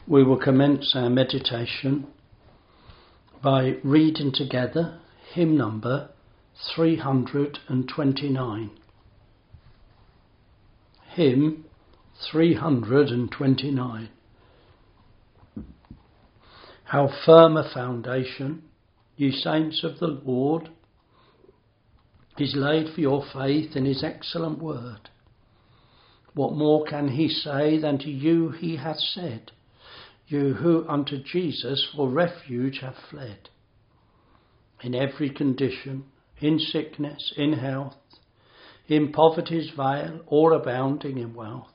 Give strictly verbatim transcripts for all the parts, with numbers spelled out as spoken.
We will commence our meditation by reading together hymn number three hundred twenty-nine. Hymn three hundred twenty-nine. How firm a foundation, ye saints of the Lord, is laid for your faith in his excellent word. What more can he say than to you he hath said, you who unto Jesus for refuge have fled? In every condition, in sickness, in health, in poverty's vale, or abounding in wealth,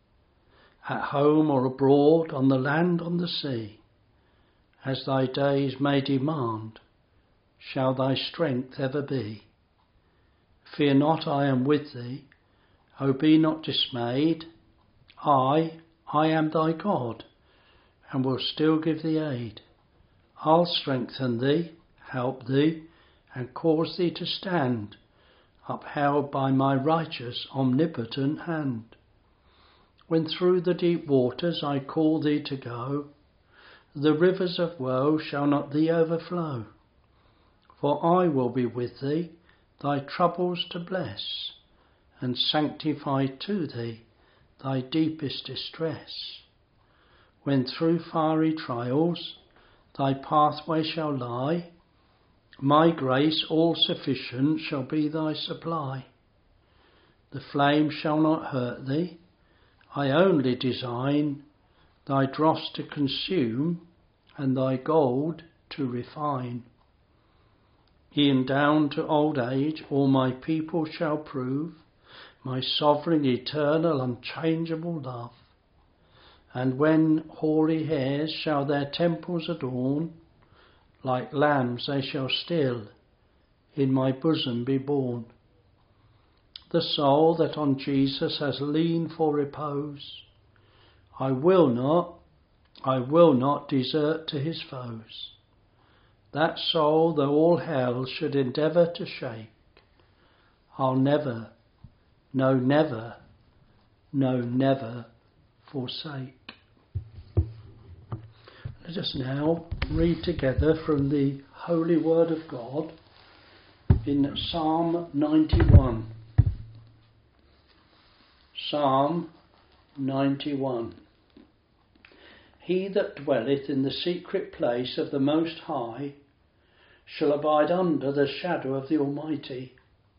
at home or abroad, on the land, on the sea, as thy days may demand, shall thy strength ever be. Fear not, I am with thee. O be not dismayed. I, I am thy God, and will still give thee aid. I'll strengthen thee, help thee, and cause thee to stand, upheld by my righteous, omnipotent hand. When through the deep waters I call thee to go, the rivers of woe shall not thee overflow. For I will be with thee, thy troubles to bless, and sanctify to thee thy deepest distress. When through fiery trials thy pathway shall lie, my grace all sufficient shall be thy supply. The flame shall not hurt thee, I only design thy dross to consume and thy gold to refine. E'en down to old age all my people shall prove my sovereign, eternal, unchangeable love. And when hoary hairs shall their temples adorn, like lambs they shall still in my bosom be born. The soul that on Jesus has leaned for repose, I will not, I will not desert to his foes. That soul, though all hell should endeavour to shake, I'll never, no never, no never forsake. Let us now read together from the Holy Word of God in Psalm ninety-one. Psalm ninety-one. He that dwelleth in the secret place of the Most High shall abide under the shadow of the Almighty.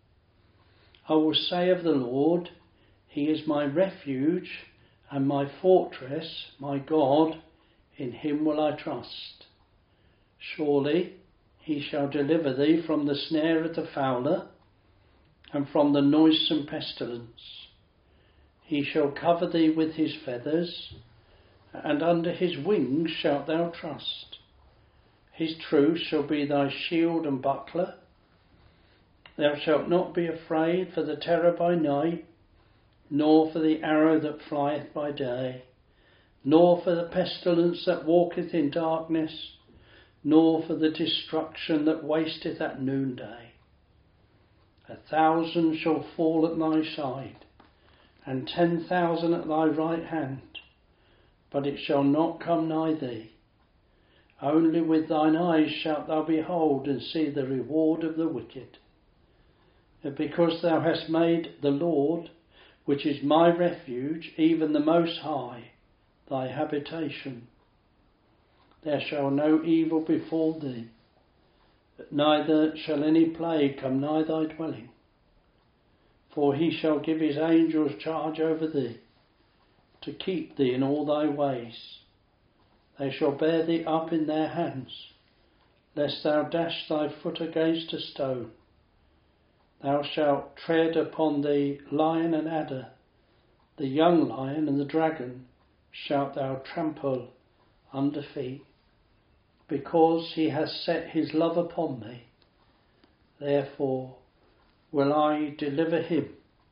I will say of the Lord, he is my refuge and my fortress, my God, in him will I trust. Surely he shall deliver thee from the snare of the fowler and from the noisome pestilence. He shall cover thee with his feathers, and under his wings shalt thou trust. His truth shall be thy shield and buckler. Thou shalt not be afraid for the terror by night, nor for the arrow that flieth by day, nor for the pestilence that walketh in darkness, nor for the destruction that wasteth at noonday. A thousand shall fall at thy side, and ten thousand at thy right hand, but it shall not come nigh thee. Only with thine eyes shalt thou behold and see the reward of the wicked. And because thou hast made the Lord, which is my refuge, even the Most High, thy habitation, there shall no evil befall thee, neither shall any plague come nigh thy dwelling. For he shall give his angels charge over thee, to keep thee in all thy ways. They shall bear thee up in their hands, lest thou dash thy foot against a stone. Thou shalt tread upon the lion and adder, the young lion and the dragon shalt thou trample under feet. Because he has set his love upon me, therefore will I deliver him.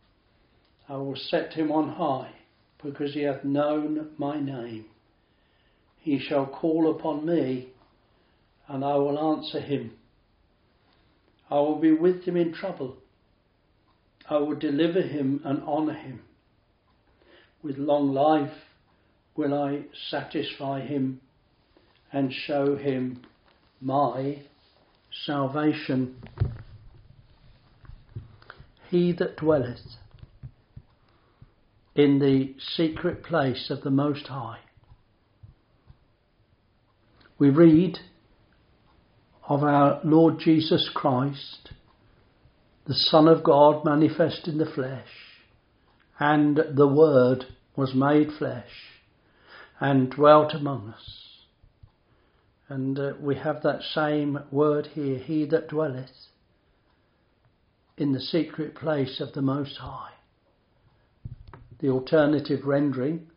I will set him on high, because he hath known my name. He shall call upon me, and I will answer him. I will be with him in trouble. I will deliver him and honour him. With long life will I satisfy him and show him my salvation. He that dwelleth in the secret place of the Most High. We read of our Lord Jesus Christ, the Son of God manifest in the flesh, and the Word was made flesh and dwelt among us. And uh, we have that same word here, he that dwelleth in the secret place of the Most High. The alternative rendering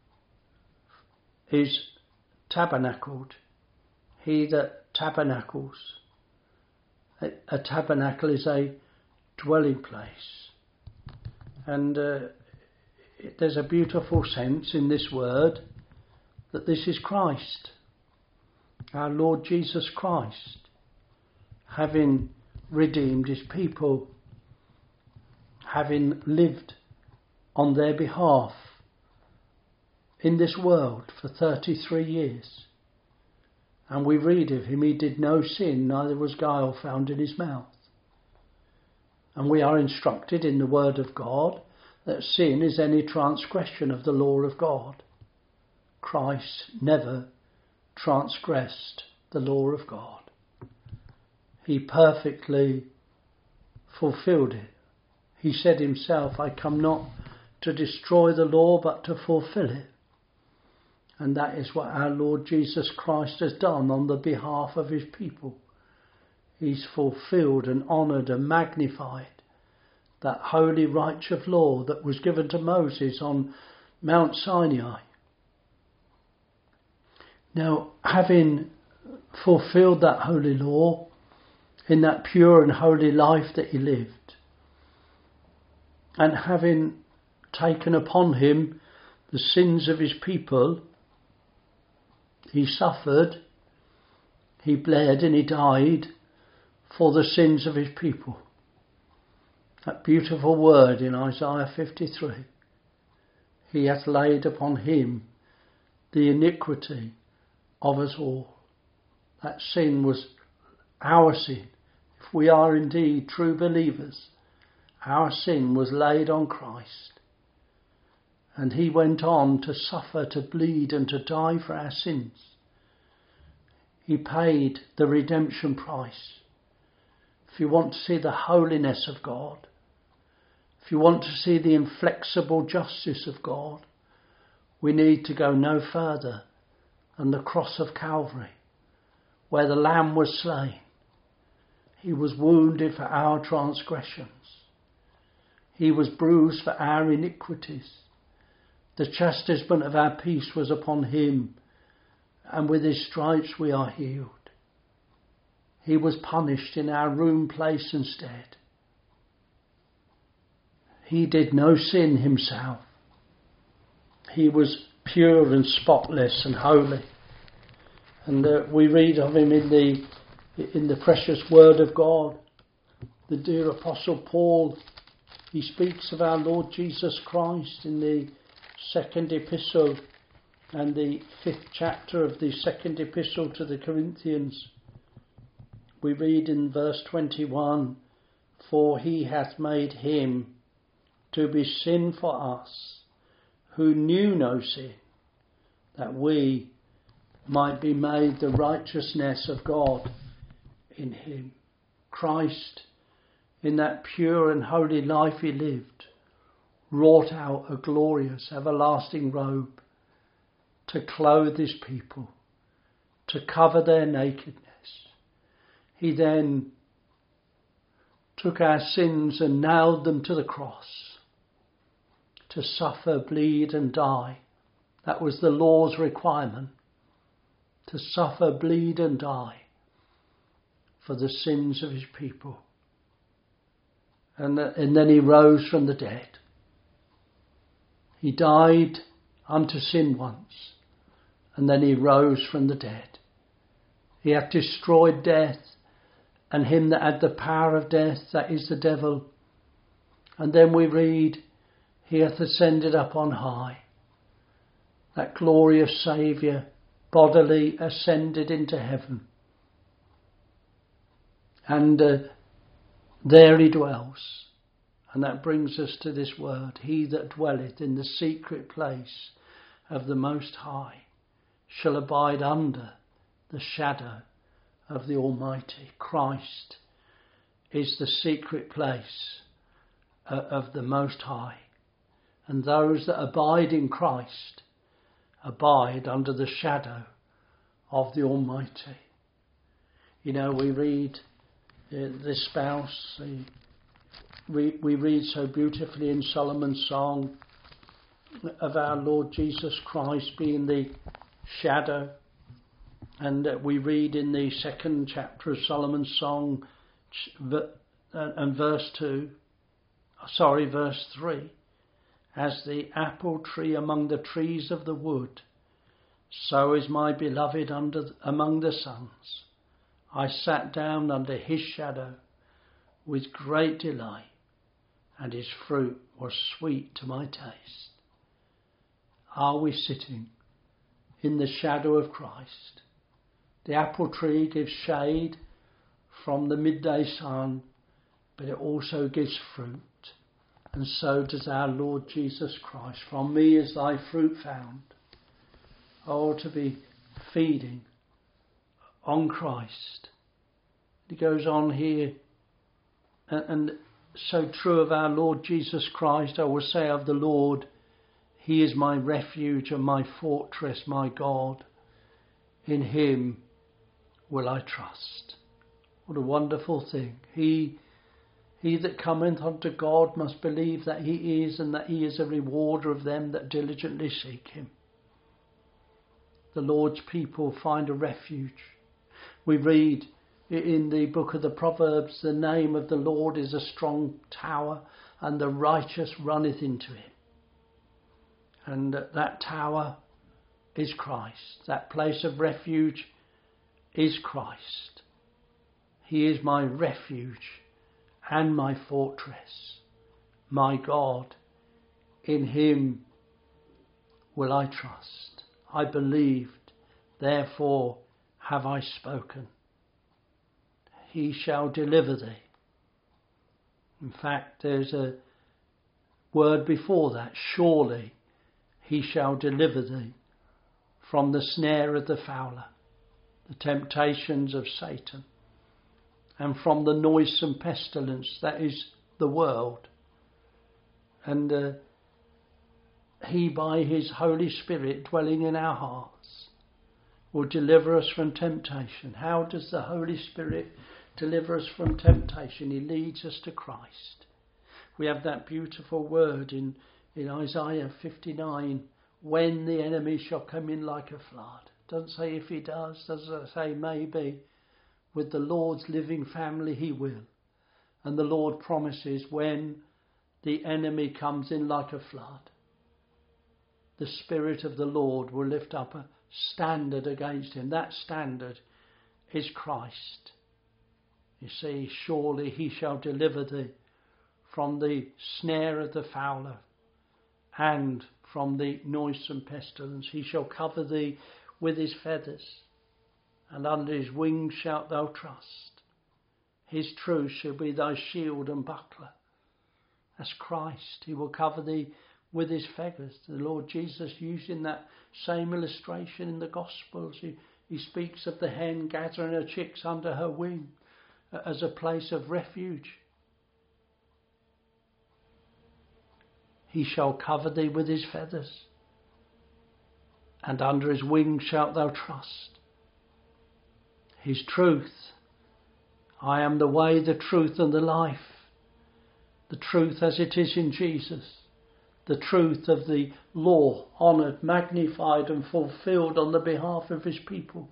is tabernacled. He that tabernacles. A, a tabernacle is a dwelling place. And uh, it, there's a beautiful sense in this word that this is Christ, our Lord Jesus Christ, having redeemed his people, having lived on their behalf in this world for thirty-three years. And we read of him, he did no sin, neither was guile found in his mouth. And we are instructed in the word of God that sin is any transgression of the law of God. Christ never transgressed the law of God. He perfectly fulfilled it. He said himself, I come not to destroy the law but to fulfill it. And that is what our Lord Jesus Christ has done on the behalf of his people. He's fulfilled and honoured and magnified that holy righteous law that was given to Moses on Mount Sinai. Now, having fulfilled that holy law in that pure and holy life that he lived, and having taken upon him the sins of his people, he suffered, he bled and he died for the sins of his people. That beautiful word in Isaiah fifty-three. He hath laid upon him the iniquity of us all. That sin was our sin. If we are indeed true believers, our sin was laid on Christ. And he went on to suffer, to bleed and to die for our sins. He paid the redemption price. If you want to see the holiness of God, if you want to see the inflexible justice of God, we need to go no further than the cross of Calvary, where the Lamb was slain. He was wounded for our transgressions. He was bruised for our iniquities. The chastisement of our peace was upon him, and with his stripes we are healed. He was punished in our room place instead. He did no sin himself. He was pure and spotless and holy. And uh, we read of him in the in the precious word of God. The dear Apostle Paul, he speaks of our Lord Jesus Christ in the second epistle and the fifth chapter of the second epistle to the Corinthians. We read in verse twenty-one, for he hath made him to be sin for us, who knew no sin, that we might be made the righteousness of God in him. Christ, in that pure and holy life he lived, wrought out a glorious, everlasting robe to clothe his people, to cover their nakedness. He then took our sins and nailed them to the cross, to suffer, bleed and die. That was the law's requirement, to suffer, bleed and die for the sins of his people. And, th- and then he rose from the dead. He died unto sin once, and then he rose from the dead. He hath destroyed death, and him that had the power of death, that is the devil. And then we read, he hath ascended up on high. that glorious Saviour bodily ascended into heaven. And uh, there he dwells. And that brings us to this word. He that dwelleth in the secret place of the Most High shall abide under the shadow of the Almighty. Christ is the secret place uh, of the Most High. And those that abide in Christ abide under the shadow of the Almighty. You know, we read uh, the spouse, the, we, we read so beautifully in Solomon's song of our Lord Jesus Christ being the shadow. And uh, we read in the second chapter of Solomon's song uh, and verse two, sorry, verse three, as the apple tree among the trees of the wood, so is my beloved under among the sons. I sat down under his shadow with great delight, and his fruit was sweet to my taste. Are we sitting in the shadow of Christ? The apple tree gives shade from the midday sun, but it also gives fruit. And so does our Lord Jesus Christ. From me is thy fruit found. Oh, to be feeding on Christ. He goes on here, and, and so true of our Lord Jesus Christ, I will say of the Lord, he is my refuge and my fortress, my God. In him will I trust. What a wonderful thing. He He that cometh unto God must believe that he is, and that he is a rewarder of them that diligently seek him. The Lord's people find a refuge. We read in the book of the Proverbs, the name of the Lord is a strong tower, and the righteous runneth into it. And that tower is Christ. That place of refuge is Christ. He is my refuge and my fortress, my God. In him will I trust. I believed, therefore have I spoken. He shall deliver thee. In fact, there's a word before that. Surely he shall deliver thee from the snare of the fowler, the temptations of Satan, and from the noisome pestilence that is the world. And uh, he, by his Holy Spirit dwelling in our hearts, will deliver us from temptation. How does the Holy Spirit deliver us from temptation? He leads us to Christ. We have that beautiful word in, in Isaiah fifty-nine, when the enemy shall come in like a flood. Doesn't say if he does, doesn't say maybe. With the Lord's living family he will. And the Lord promises when the enemy comes in like a flood, the Spirit of the Lord will lift up a standard against him. That standard is Christ. You see, surely he shall deliver thee from the snare of the fowler and from the noisome pestilence. He shall cover thee with his feathers, and under his wings shalt thou trust. His truth shall be thy shield and buckler. That's Christ. He will cover thee with his feathers. The Lord Jesus, using that same illustration in the Gospels, he, he speaks of the hen gathering her chicks under her wing as a place of refuge. He shall cover thee with his feathers, and under his wings shalt thou trust. His truth. I am the way, the truth and the life. The truth as it is in Jesus. The truth of the law, honoured, magnified and fulfilled on the behalf of his people.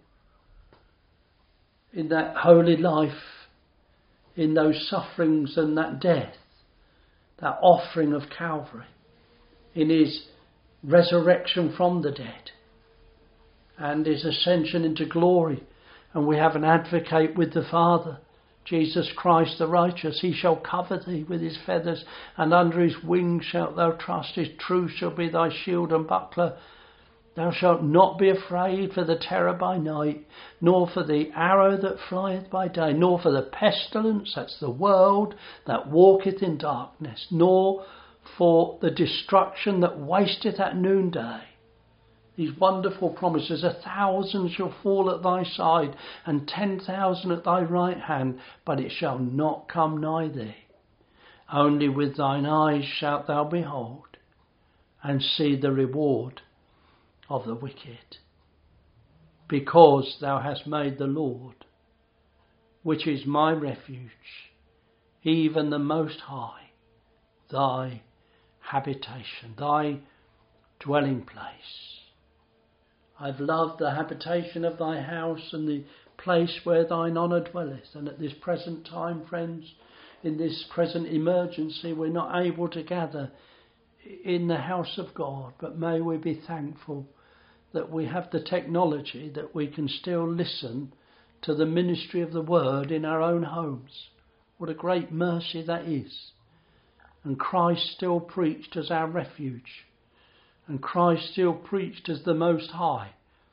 In that holy life, in those sufferings and that death, that offering of Calvary, in his resurrection from the dead and his ascension into glory. And we have an advocate with the Father, Jesus Christ the righteous. He shall cover thee with his feathers, and under his wings shalt thou trust. His truth shall be thy shield and buckler. Thou shalt not be afraid for the terror by night, nor for the arrow that flieth by day, nor for the pestilence, that's the world, that walketh in darkness, nor for the destruction that wasteth at noonday. These wonderful promises: a thousand shall fall at thy side, and ten thousand at thy right hand, but it shall not come nigh thee. Only with thine eyes shalt thou behold, and see the reward of the wicked. Because thou hast made the Lord, which is my refuge, even the Most High, thy habitation, thy dwelling place. I've loved the habitation of thy house and the place where thine honour dwelleth. And at this present time, friends, in this present emergency, we're not able to gather in the house of God, but may we be thankful that we have the technology that we can still listen to the ministry of the word in our own homes. What a great mercy that is. And Christ still preached as our refuge, and Christ still preached as the Most High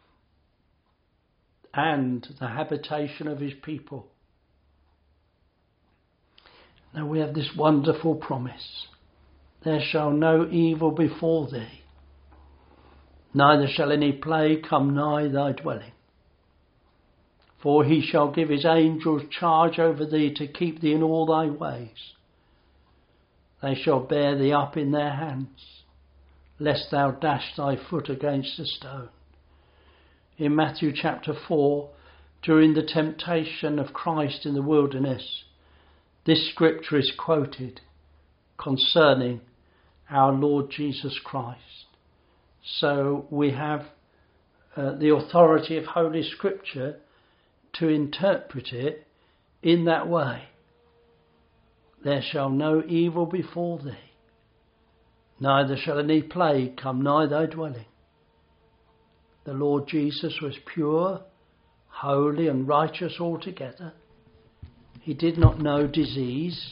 and the habitation of his people. Now we have this wonderful promise: there shall no evil befall thee, neither shall any plague come nigh thy dwelling. For he shall give his angels charge over thee to keep thee in all thy ways. They shall bear thee up in their hands, lest thou dash thy foot against a stone. In Matthew chapter four, during the temptation of Christ in the wilderness, this scripture is quoted concerning our Lord Jesus Christ. So we have uh, the authority of Holy Scripture to interpret it in that way. There shall no evil befall thee, neither shall any plague come nigh thy dwelling. The Lord Jesus was pure, holy and righteous altogether. He did not know disease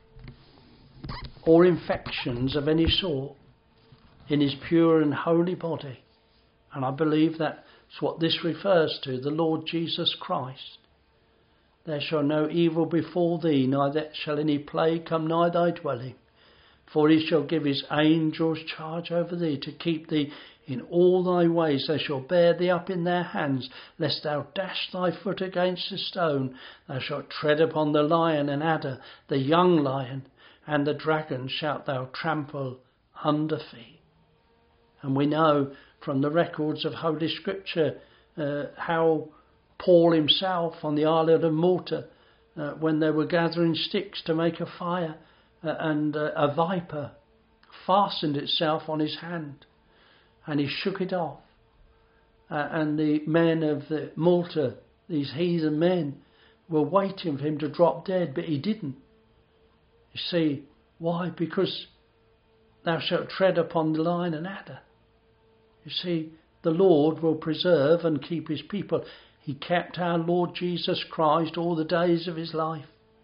or infections of any sort in his pure and holy body. And I believe that's what this refers to, the Lord Jesus Christ. There shall no evil befall thee, neither shall any plague come nigh thy dwelling. For he shall give his angels charge over thee to keep thee in all thy ways. They shall bear thee up in their hands, lest thou dash thy foot against a stone. Thou shalt tread upon the lion and adder, the young lion, and the dragon shalt thou trample under feet. And we know from the records of Holy Scripture uh, how Paul himself on the island of Malta, uh, when they were gathering sticks to make a fire, uh, and uh, a viper fastened itself on his hand, and he shook it off. Uh, and the men of the Malta, these heathen men, were waiting for him to drop dead, but he didn't. You see, why? Because thou shalt tread upon the lion and adder. You see, the Lord will preserve and keep his people. He kept our Lord Jesus Christ all the days of his life.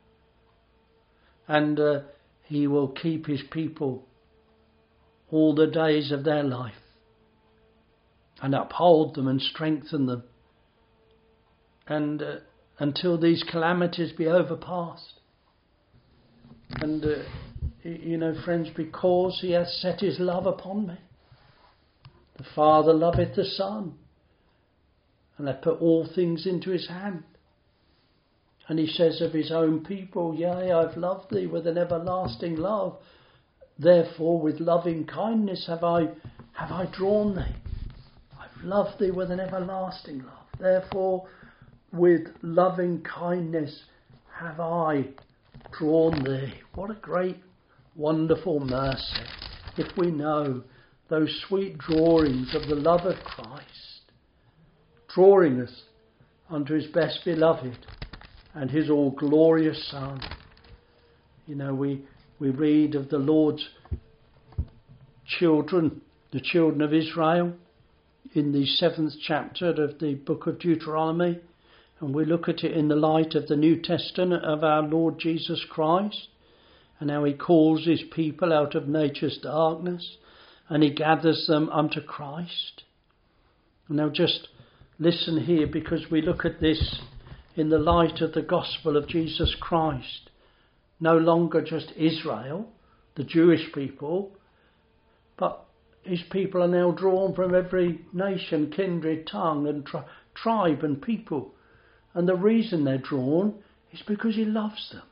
And uh, he will keep his people all the days of their life, and uphold them and strengthen them, and uh, until these calamities be overpassed. And uh, you know, friends, because he hath set his love upon me, the Father loveth the Son, and hath put all things into his hand. And he says of his own people, yea, I've loved thee with an everlasting love. Therefore with loving kindness have I have I drawn thee. I've loved thee with an everlasting love. Therefore with loving kindness have I drawn thee. What a great, wonderful mercy, if we know those sweet drawings of the love of Christ, drawing us unto his best beloved and his all glorious Son. You know, we, we read of the Lord's children, the children of Israel, in the seventh chapter of the book of Deuteronomy, and we look at it in the light of the New Testament of our Lord Jesus Christ, and how he calls his people out of nature's darkness, and he gathers them unto Christ. Now just listen here, because we look at this in the light of the gospel of Jesus Christ. No longer just Israel, the Jewish people, but his people are now drawn from every nation, kindred, tongue and tri- tribe and people. And the reason they're drawn is because he loves them.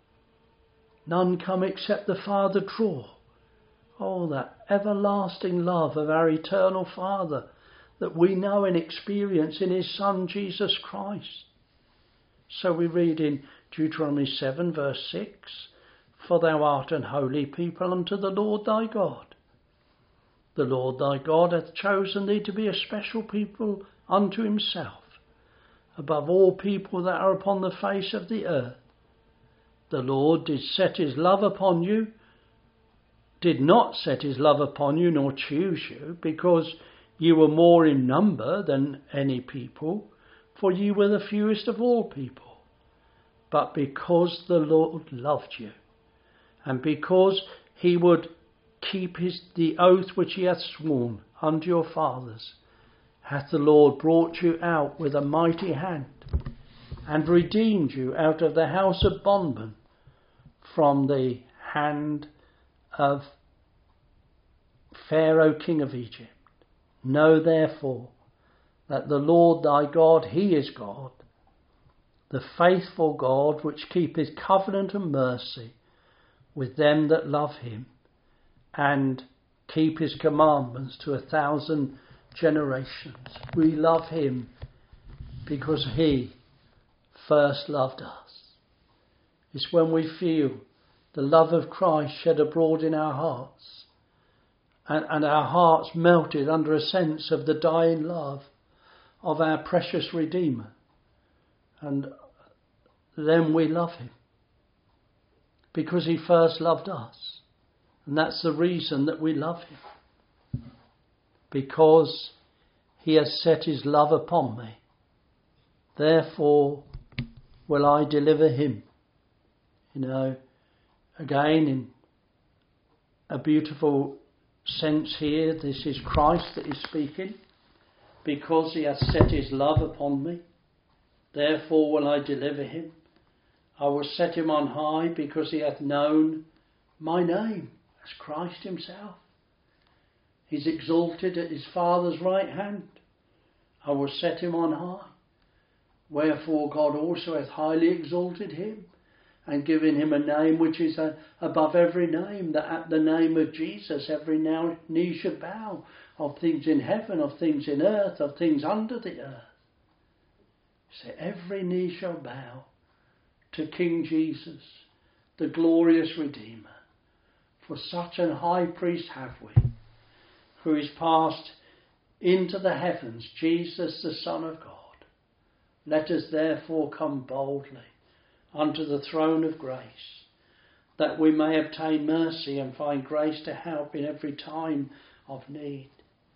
None come except the Father draw. Oh, that everlasting love of our eternal Father that we know and experience in his Son Jesus Christ. So we read in Deuteronomy seven verse six, "For thou art an holy people unto the Lord thy God. The Lord thy God hath chosen thee to be a special people unto himself, above all people that are upon the face of the earth. The Lord did set his love upon you, did not set his love upon you, nor choose you, because you were more in number than any people, for you were the fewest of all people, but because the Lord loved you, and because he would keep his the oath which he hath sworn unto your fathers, hath the Lord brought you out with a mighty hand, and redeemed you out of the house of bondmen, from the hand of Pharaoh king of Egypt. Know therefore that the Lord thy God, he is God, the faithful God, which keepeth covenant and mercy with them that love him, and keep his commandments to a thousand generations." We love him because he first loved us. It's when we feel the love of Christ shed abroad in our hearts, and, and our hearts melted under a sense of the dying love of our precious Redeemer. And then we love him because he first loved us. And that's the reason that we love him. Because he has set his love upon me. Therefore will I deliver him. You know, again in a beautiful sense here, this is Christ that is speaking. Because he hath set his love upon me, therefore will I deliver him. I will set him on high, because he hath known my name, as Christ himself. He's exalted at his Father's right hand. I will set him on high. Wherefore God also hath highly exalted him, and given him a name which is above every name, that at the name of Jesus every now knee should bow, of things in heaven, of things in earth, of things under the earth. So every knee shall bow to King Jesus, the glorious Redeemer. For such an high priest have we, who is passed into the heavens, Jesus the Son of God. Let us therefore come boldly unto the throne of grace, that we may obtain mercy and find grace to help in every time of need.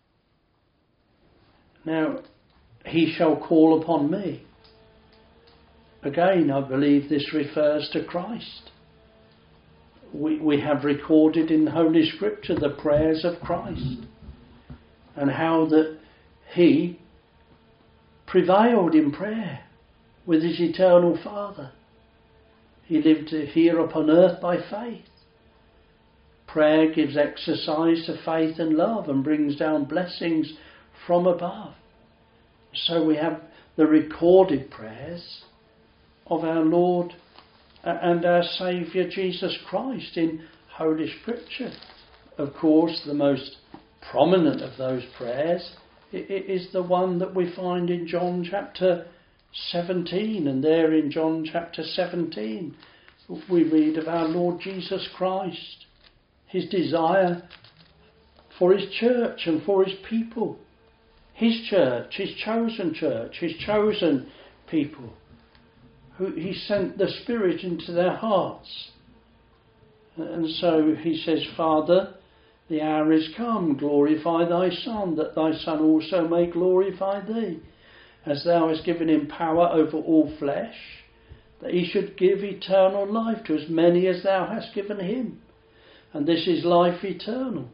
Now, he shall call upon me. Again, I believe this refers to Christ. We, we have recorded in Holy Scripture the prayers of Christ, and how that he prevailed in prayer with his eternal Father. He lived here upon earth by faith. Prayer gives exercise to faith and love and brings down blessings from above. So we have the recorded prayers of our Lord and our Saviour Jesus Christ in Holy Scripture. Of course, the most prominent of those prayers is the one that we find in John chapter seventeen, and there in John chapter seventeen we read of our Lord Jesus Christ, his desire for his church and for his people, his church, his chosen church, his chosen people, who he sent the Spirit into their hearts. And so he says, Father, the hour is come, glorify thy Son, that thy Son also may glorify thee, as thou hast given him power over all flesh, that he should give eternal life to as many as thou hast given him. And this is life eternal,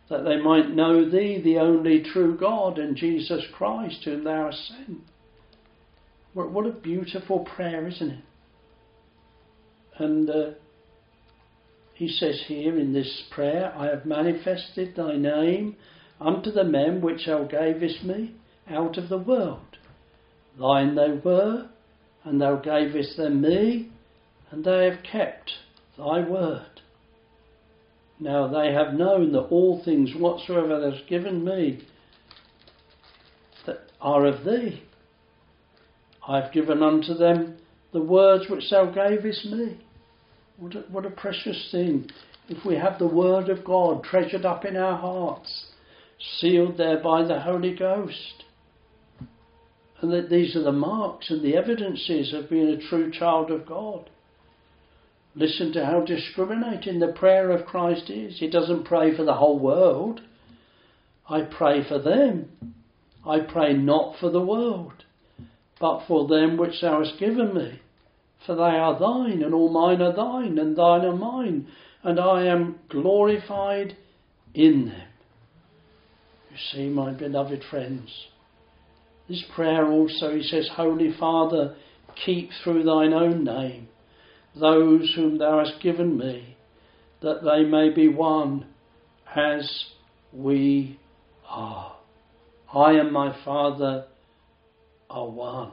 that they might know thee, the only true God, and Jesus Christ, whom thou hast sent. What, what a beautiful prayer, isn't it? And uh, he says here in this prayer, I have manifested thy name unto the men which thou gavest me out of the world. Thine they were, and thou gavest them me, and they have kept thy word. Now they have known that all things whatsoever thou hast given me that are of thee. I have given unto them the words which thou gavest me. What a, what a precious thing if we have the word of God treasured up in our hearts, sealed there by the Holy Ghost. And that these are the marks and the evidences of being a true child of God. Listen to how discriminating the prayer of Christ is. He doesn't pray for the whole world. I pray for them. I pray not for the world, but for them which thou hast given me. For they are thine, and all mine are thine, and thine are mine, and I am glorified in them. You see, my beloved friends, this prayer also, he says, Holy Father, keep through thine own name those whom thou hast given me, that they may be one as we are. I and my Father are one,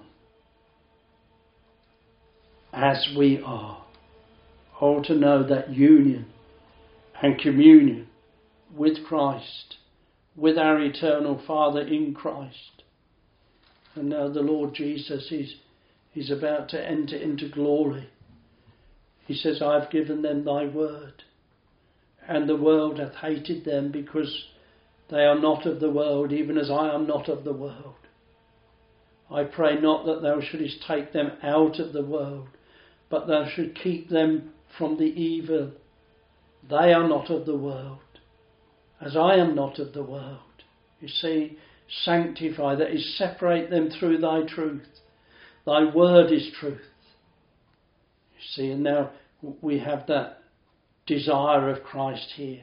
as we are. Oh, to know that union and communion with Christ, with our eternal Father in Christ. And now the Lord Jesus is, is about to enter into glory. He says, I have given them thy word, and the world hath hated them, because they are not of the world, even as I am not of the world. I pray not that thou shouldest take them out of the world, but thou should keep them from the evil. They are not of the world, as I am not of the world. You see, sanctify, that is, separate them through thy truth. Thy word is truth. You see, and now we have that desire of Christ here.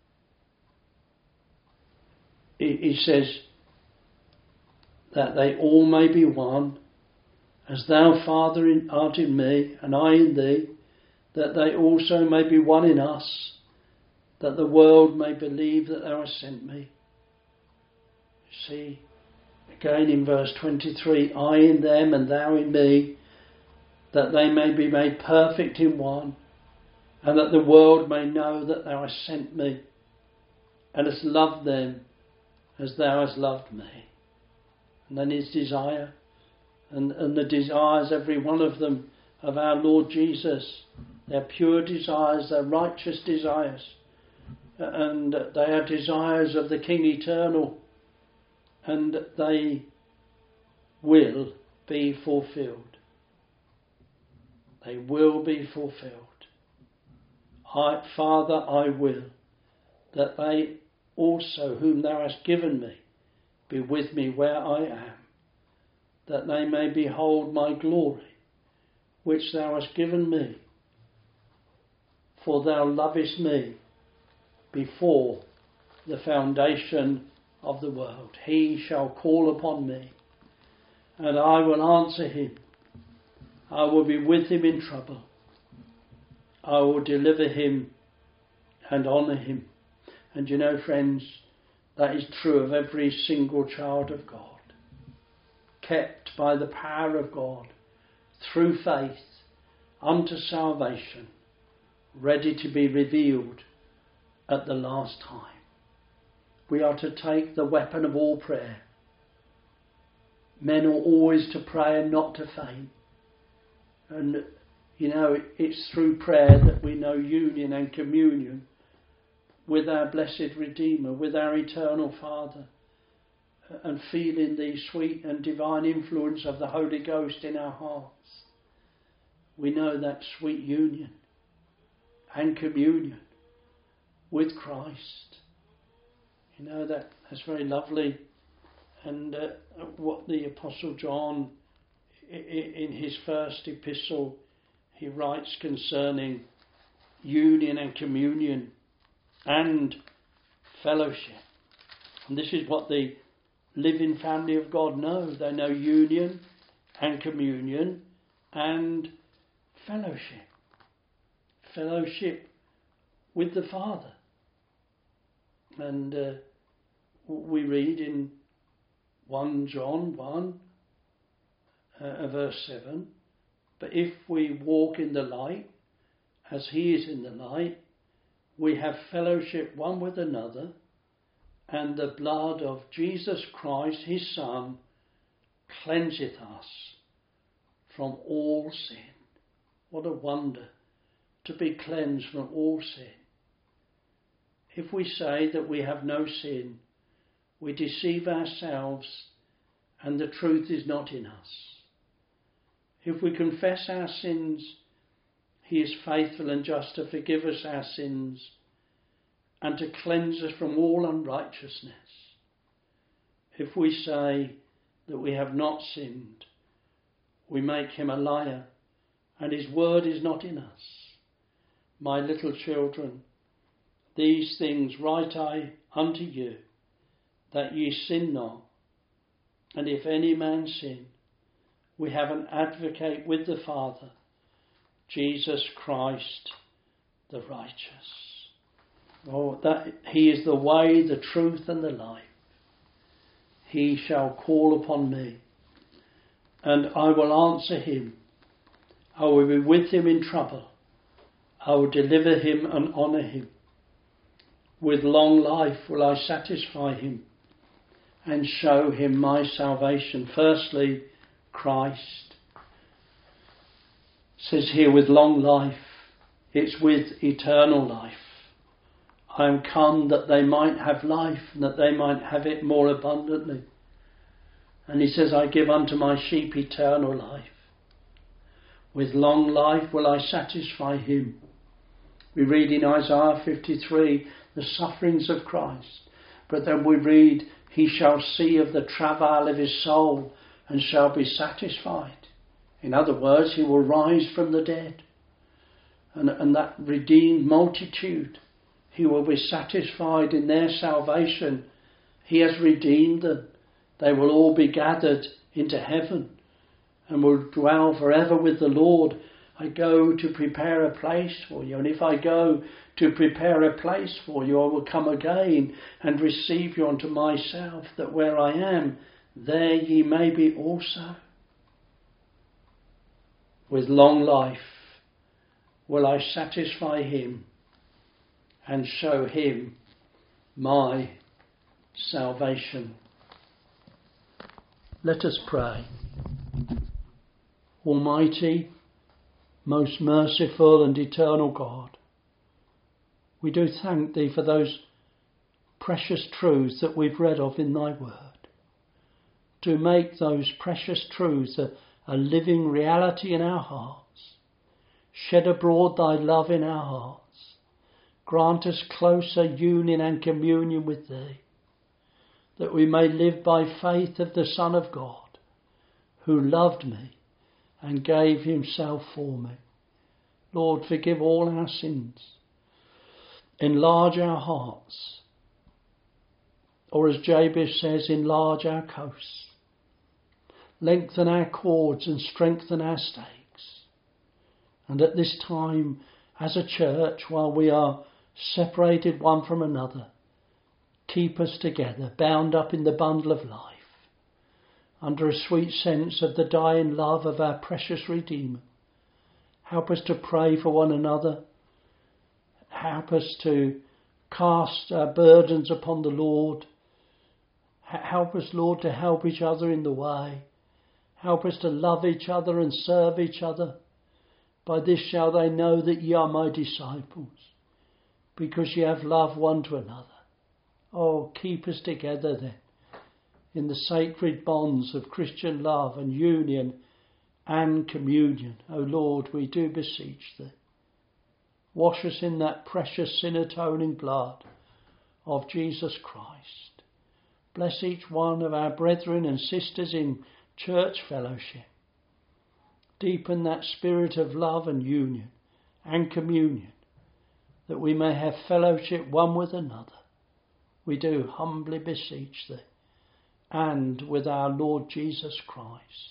He says that they all may be one, as thou, Father, art in me, and I in thee, that they also may be one in us, that the world may believe that thou hast sent me. You see, again in verse twenty-three, I in them and thou in me, that they may be made perfect in one, and that the world may know that thou hast sent me, and hast loved them as thou hast loved me. And then his desire, and, and the desires, every one of them, of our Lord Jesus, their pure desires, their righteous desires, and they are desires of the King Eternal, and they will be fulfilled. They will be fulfilled. I, Father, I will that they also, whom thou hast given me, be with me where I am, that they may behold my glory, which thou hast given me. For thou lovest me before the foundation of the world. He shall call upon me, and I will answer him. I will be with him in trouble. I will deliver him and honour him. And you know, friends, that is true of every single child of God, kept by the power of God through faith unto salvation, ready to be revealed at the last time. We are to take the weapon of all prayer. Men are always to pray and not to faint. And, you know, it's through prayer that we know union and communion with our blessed Redeemer, with our eternal Father, and feeling the sweet and divine influence of the Holy Ghost in our hearts. We know that sweet union and communion with Christ. You know, that that's very lovely. And uh, what the Apostle John, in his first epistle, he writes concerning union and communion and fellowship. And this is what the living family of God know. They know union and communion and fellowship. Fellowship with the Father. And uh, we read in First John one, uh, verse seven, but if we walk in the light, as he is in the light, we have fellowship one with another, and the blood of Jesus Christ, his Son, cleanseth us from all sin. What a wonder to be cleansed from all sin. If we say that we have no sin, we deceive ourselves and the truth is not in us. If we confess our sins, he is faithful and just to forgive us our sins and to cleanse us from all unrighteousness. If we say that we have not sinned, we make him a liar and his word is not in us. My little children, these things write I unto you, that ye sin not. And if any man sin, we have an advocate with the Father, Jesus Christ the righteous. Oh, that he is the way, the truth and the life. He shall call upon me, and I will answer him. I will be with him in trouble. I will deliver him and honour him. With long life will I satisfy him and show him my salvation. Firstly, Christ. It says here with long life, it's with eternal life. I am come that they might have life and that they might have it more abundantly. And he says, I give unto my sheep eternal life. With long life will I satisfy him. We read in Isaiah fifty-three the sufferings of Christ. But then we read, he shall see of the travail of his soul and shall be satisfied. In other words, he will rise from the dead. And, and that redeemed multitude, he will be satisfied in their salvation. He has redeemed them. They will all be gathered into heaven and will dwell forever with the Lord. I go to prepare a place for you. And if I go to prepare a place for you, I will come again and receive you unto myself, that where I am, there ye may be also. With long life will I satisfy him and show him my salvation. Let us pray. Almighty, most merciful and eternal God, we do thank thee for those precious truths that we've read of in thy word. To make those precious truths a, a living reality in our hearts. Shed abroad thy love in our hearts. Grant us closer union and communion with thee, that we may live by faith of the Son of God, who loved me and gave himself for me. Lord, forgive all our sins. Enlarge our hearts. Or as Jabez says, enlarge our coasts. Lengthen our cords and strengthen our stakes. And at this time, as a church, while we are separated one from another, keep us together, bound up in the bundle of life, under a sweet sense of the dying love of our precious Redeemer. Help us to pray for one another. Help us to cast our burdens upon the Lord. Help us, Lord, to help each other in the way. Help us to love each other and serve each other. By this shall they know that ye are my disciples, because ye have loved one to another. Oh, keep us together then, in the sacred bonds of Christian love and union and communion. O Lord, we do beseech thee. Wash us in that precious sin-atoning blood of Jesus Christ. Bless each one of our brethren and sisters in church fellowship. Deepen that spirit of love and union and communion, that we may have fellowship one with another. we do humbly beseech thee, and with our Lord Jesus Christ.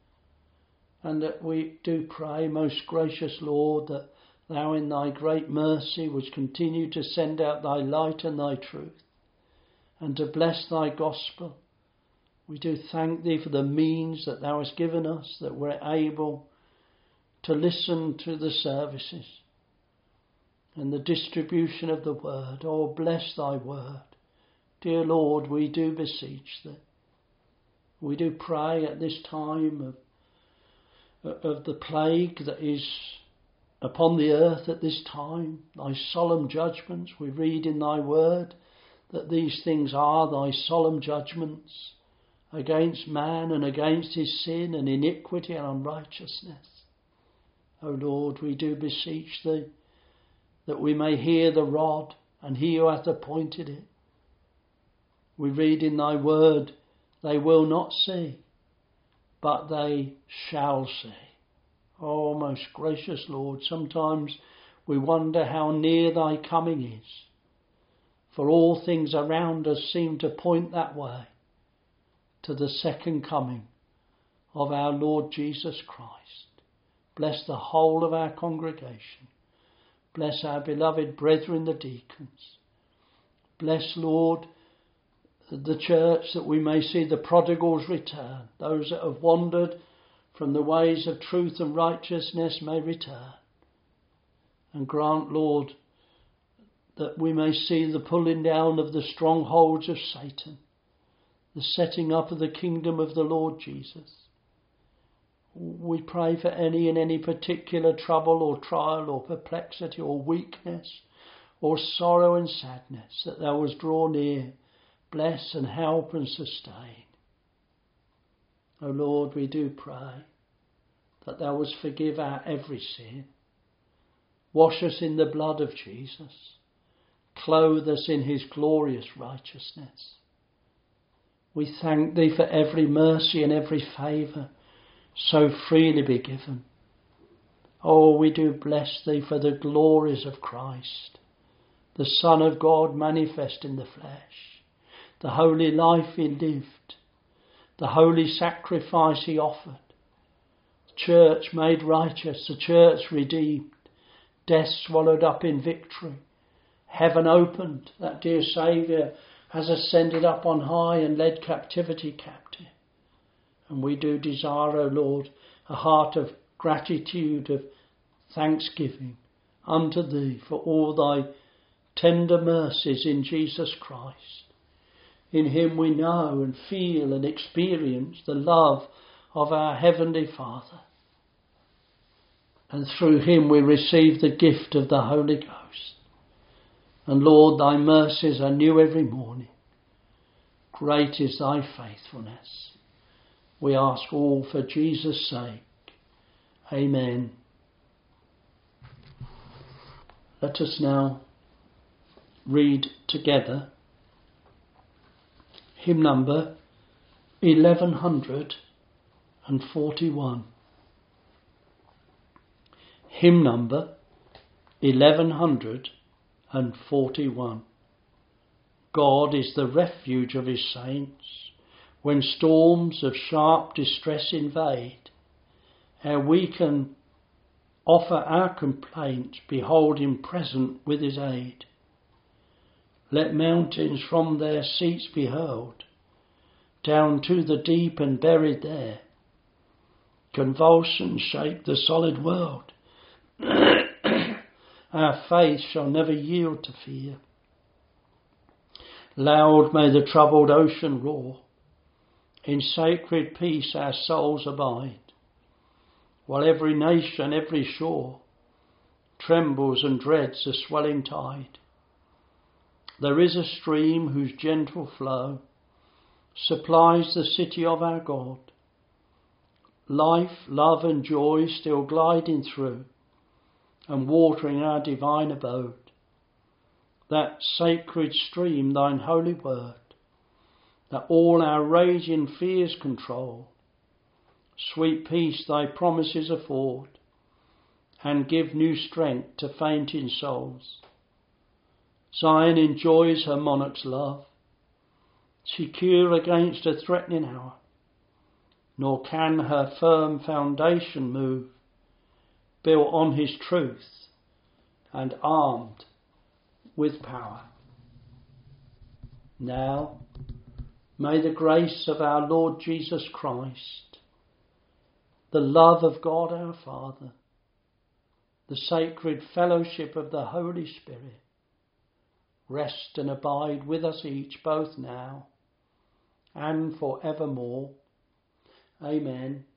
And that we do pray, most gracious Lord, that thou in thy great mercy wouldst continue to send out thy light and thy truth, and to bless thy gospel. We do thank thee for the means that thou hast given us, that we're able to listen to the services and the distribution of the word. Oh, bless thy word. Dear Lord, we do beseech thee. We do pray at this time of, of the plague that is upon the earth at this time, thy solemn judgments. We read in thy word that these things are thy solemn judgments against man and against his sin and iniquity and unrighteousness. O Lord, we do beseech thee that we may hear the rod and he who hath appointed it. We read in thy word, they will not see, but they shall see. Oh, most gracious Lord, sometimes we wonder how near thy coming is, for all things around us seem to point that way, to the second coming of our Lord Jesus Christ. Bless the whole of our congregation. Bless our beloved brethren, the deacons. Bless, Lord, the church, that we may see the prodigals return. Those that have wandered from the ways of truth and righteousness may return. And grant, Lord, that we may see the pulling down of the strongholds of Satan, the setting up of the kingdom of the Lord Jesus. We pray for any and any particular trouble or trial or perplexity or weakness or sorrow and sadness, that thou wouldst draw near, bless and help and sustain. O Lord, we do pray that thou wouldst forgive our every sin. Wash us in the blood of Jesus. Clothe us in his glorious righteousness. We thank thee for every mercy and every favour so freely be given. Oh, we do bless thee for the glories of Christ, the Son of God manifest in the flesh, the holy life he lived, the holy sacrifice he offered, the church made righteous, the church redeemed, death swallowed up in victory, heaven opened, that dear Saviour has ascended up on high and led captivity captive. And we do desire, O Lord, a heart of gratitude, of thanksgiving unto thee for all thy tender mercies in Jesus Christ. In him we know and feel and experience the love of our Heavenly Father. And through him we receive the gift of the Holy Ghost. And Lord, thy mercies are new every morning. Great is thy faithfulness. We ask all for Jesus' sake. Amen. Let us now read together hymn number eleven forty-one. Hymn number eleven forty-one. God is the refuge of his saints. When storms of sharp distress invade, ere we can offer our complaint, behold him present with his aid. Let mountains from their seats be hurled down to the deep and buried there. Convulsions shake the solid world. Our faith shall never yield to fear. Loud may the troubled ocean roar. In sacred peace our souls abide, while every nation, every shore, trembles and dreads the swelling tide. There is a stream whose gentle flow supplies the city of our God. Life, love and joy still gliding through and watering our divine abode. That sacred stream, thine holy word, that all our raging fears control. Sweet peace thy promises afford, and give new strength to fainting souls. Zion enjoys her monarch's love, secure against a threatening hour, nor can her firm foundation move, built on his truth and armed with power. Now, may the grace of our Lord Jesus Christ, the love of God our Father, the sacred fellowship of the Holy Spirit, rest and abide with us each, both now and for evermore. Amen.